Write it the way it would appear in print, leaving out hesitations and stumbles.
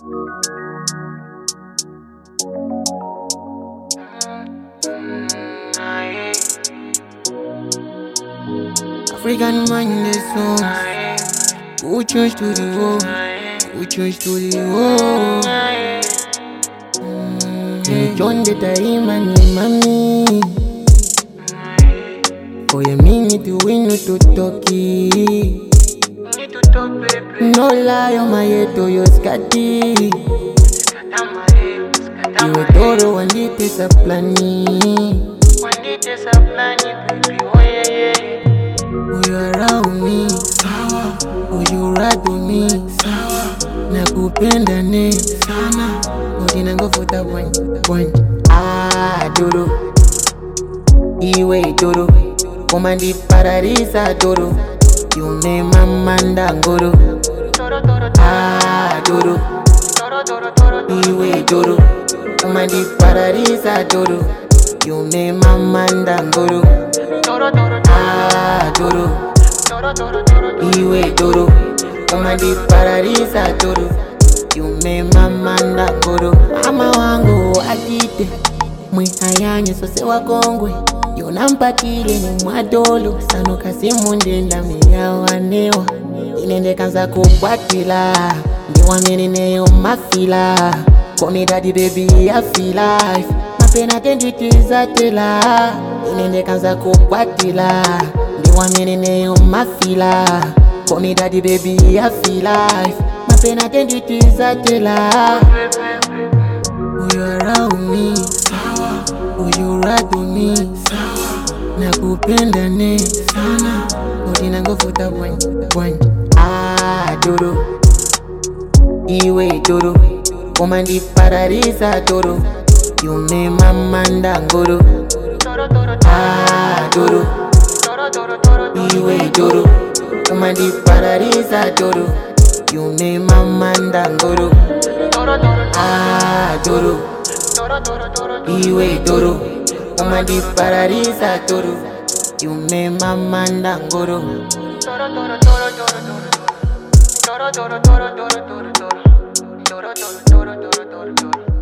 African man, this song. Who change to the world? Who change to the world? John the time and mami. For a minute you win to talkie. No lie on my head to your scatty. You a toro and it is a planning. Will you around me? Sawa. Will you ride with me? Sawa. Nakupenda ne sana. Udina go for that one. Ah, doro. Iwe doro. Komandi pararisa doro. You me mamanda ngoro. Ah, doro. Iwe doro. Komandi pararisa doro. You me mamanda ngoro. Ah, doro. Iwe doro. Komandi pararisa doro. You me mamanda ngoro. Ama wangu atite. Mwihayanye sose wakongwe. Yonampatile ni mwadolo. Sano kasimu ndenda miyawanewa. Inende kanza kukwatila. Ndiwa menineyo mafila. Call me daddy baby I feel life. Mapena tenditiza tela. Inende kanza kukwatila. Ndiwa menineyo mafila. Call me daddy baby I feel life. Mapena tenditiza tela. Will you around me? Sawa. Will you ride with me? Sawa. Nakupenda ne sana. Udina go for that one. Ah, doro. Iwe doro. Komandi pararisa doro. You me mamanda ngoro. Ah, doro. Iwe doro. Komandi pararisa doro. You me mamanda ngoro. Ah, doro. Iwe doro. Komandi pararisa doro. You me mamanda ngoro. Doro.